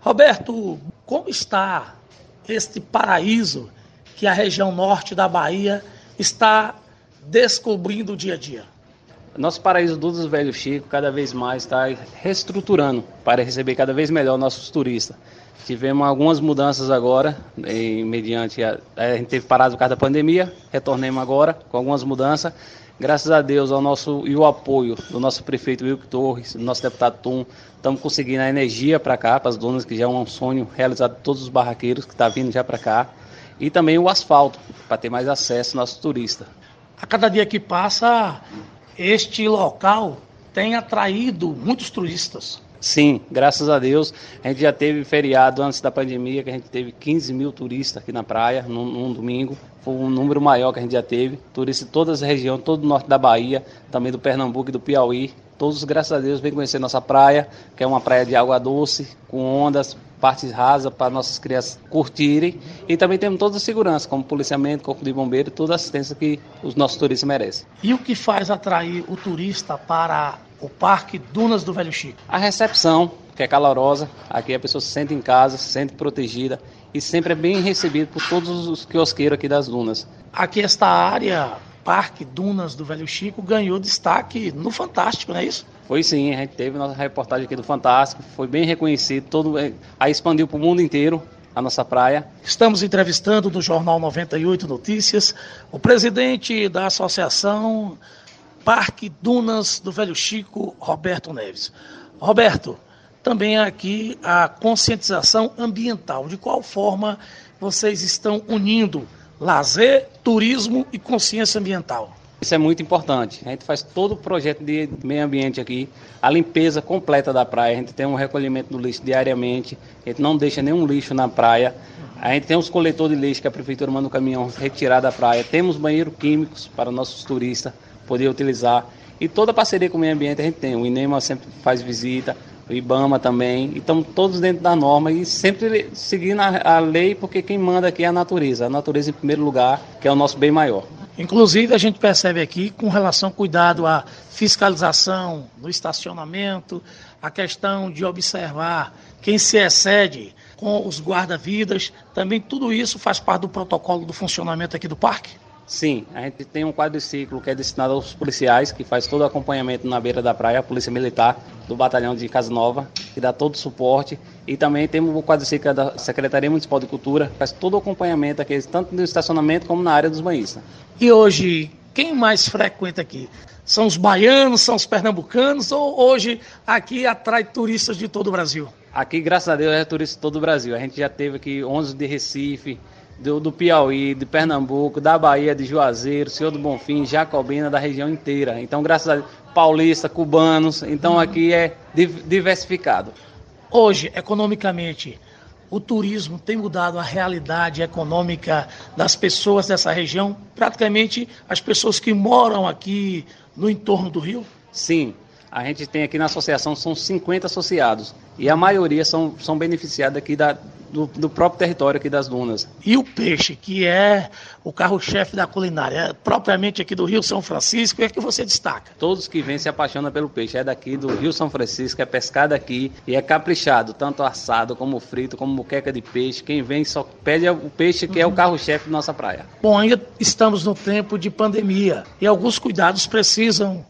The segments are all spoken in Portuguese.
Roberto, como está este paraíso que a região norte da Bahia está descobrindo dia a dia? Nosso paraíso Dunas do Velho Chico cada vez mais está reestruturando para receber cada vez melhor nossos turistas. Tivemos algumas mudanças agora, mediante a gente teve parado por causa da pandemia, retornamos agora com algumas mudanças. Graças a Deus e o apoio do nosso prefeito Wilker Torres, do nosso deputado Tum, estamos conseguindo a energia para cá, para as dunas, que já é um sonho realizado por todos os barraqueiros que estão vindo já para cá. E também o asfalto, para ter mais acesso aos nossos turistas. A cada dia que passa, este local tem atraído muitos turistas. Sim, graças a Deus, a gente já teve feriado antes da pandemia, que a gente teve 15 mil turistas aqui na praia, num domingo. Foi um número maior que a gente já teve. Turistas de todas as regiões, todo o norte da Bahia, também do Pernambuco e do Piauí. Todos, graças a Deus, vêm conhecer nossa praia, que é uma praia de água doce, com ondas, partes rasas para nossas crianças curtirem. E também temos toda a segurança, como policiamento, corpo de bombeiro, toda a assistência que os nossos turistas merecem. E o que faz atrair o turista para o Parque Dunas do Velho Chico? A recepção, que é calorosa. Aqui a pessoa se sente em casa, se sente protegida e sempre é bem recebido por todos os quiosqueiros aqui das dunas. Aqui esta área, Parque Dunas do Velho Chico, ganhou destaque no Fantástico, não é isso? Foi sim, a gente teve nossa reportagem aqui do Fantástico, foi bem reconhecido, aí expandiu para o mundo inteiro a nossa praia. Estamos entrevistando no Jornal 98 Notícias o presidente da Associação Parque Dunas do Velho Chico, Roberto Neves. Roberto, também aqui a conscientização ambiental. De qual forma vocês estão unindo lazer, turismo e consciência ambiental? Isso é muito importante. A gente faz todo o projeto de meio ambiente aqui, a limpeza completa da praia. A gente tem um recolhimento do lixo diariamente, a gente não deixa nenhum lixo na praia. A gente tem os coletores de lixo que a prefeitura manda o caminhão retirar da praia. Temos banheiros químicos para nossos turistas poder utilizar. E toda a parceria com o meio ambiente a gente tem. O INEMA sempre faz visita, o IBAMA também. E estamos todos dentro da norma e sempre seguindo a lei, porque quem manda aqui é a natureza. A natureza em primeiro lugar, que é o nosso bem maior. Inclusive, a gente percebe aqui, com relação ao cuidado à fiscalização do estacionamento, a questão de observar quem se excede com os guarda-vidas, também tudo isso faz parte do protocolo do funcionamento aqui do parque? Sim, a gente tem um quadriciclo que é destinado aos policiais, que faz todo o acompanhamento na beira da praia, a Polícia Militar do Batalhão de Casa Nova, que dá todo o suporte. E também temos o quadriciclo da Secretaria Municipal de Cultura, que faz todo o acompanhamento aqui, tanto no estacionamento como na área dos banhistas. E hoje, quem mais frequenta aqui? São os baianos, são os pernambucanos, ou hoje aqui atrai turistas de todo o Brasil? Aqui, graças a Deus, é turista de todo o Brasil. A gente já teve aqui 11 de Recife, do Piauí, de Pernambuco, da Bahia, de Juazeiro, Senhor do Bonfim, Jacobina, da região inteira. Então, graças a Deus, paulista, cubanos, então aqui é diversificado. Hoje, economicamente, o turismo tem mudado a realidade econômica das pessoas dessa região, praticamente as pessoas que moram aqui no entorno do rio? Sim, a gente tem aqui na associação, são 50 associados, e a maioria são beneficiados aqui do próprio território aqui das dunas. E o peixe, que é o carro-chefe da culinária, propriamente aqui do Rio São Francisco, é que você destaca? Todos que vêm se apaixonam pelo peixe, é daqui do Rio São Francisco, é pescado aqui e é caprichado, tanto assado como frito, como moqueca de peixe. Quem vem só pede o peixe, que é o carro-chefe da nossa praia. Bom, ainda estamos no tempo de pandemia e alguns cuidados precisam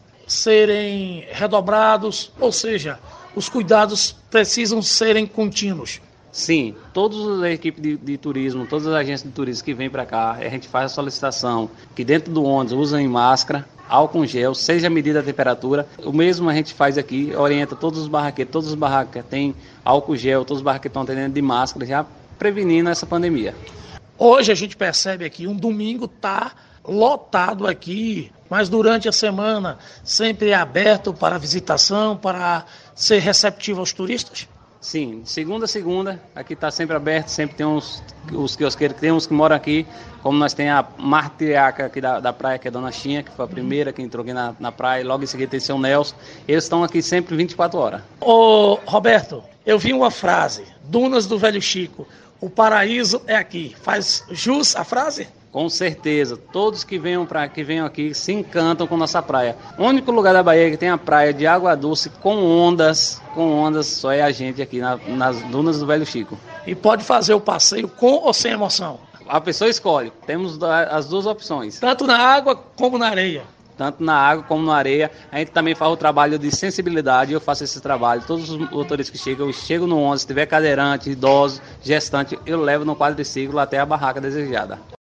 serem redobrados, ou seja, os cuidados precisam serem contínuos. Sim, toda a equipe de turismo, todas as agências de turismo que vêm para cá, a gente faz a solicitação que dentro do ônibus usem máscara, álcool gel, seja a medida da temperatura. O mesmo a gente faz aqui, orienta todos os barraqueiros, todos os barracos têm álcool gel, todos os barraqueiros estão atendendo de máscara, já prevenindo essa pandemia. Hoje a gente percebe aqui, um domingo está lotado aqui, mas durante a semana sempre é aberto para visitação, para ser receptivo aos turistas? Sim, segunda a segunda, aqui está sempre aberto, sempre tem os quiosqueiros, tem uns que moram aqui, como nós tem a matriarca aqui da praia, que é a Dona Chinha, que foi a primeira que entrou aqui na praia, e logo em seguida tem seu Nelson, eles estão aqui sempre 24 horas. Ô Roberto, eu vi uma frase, Dunas do Velho Chico, o paraíso é aqui, faz jus a frase? Com certeza, todos que venham aqui se encantam com nossa praia. O único lugar da Bahia que tem a praia de água doce com ondas, só é a gente aqui nas dunas do Velho Chico. E pode fazer o passeio com ou sem emoção? A pessoa escolhe, temos as duas opções. Tanto na água como na areia. Tanto na água como na areia. A gente também faz o trabalho de sensibilidade, eu faço esse trabalho. Todos os motoristas que chegam, eu chego no ônibus, se tiver cadeirante, idoso, gestante, eu levo no quadriciclo até a barraca desejada.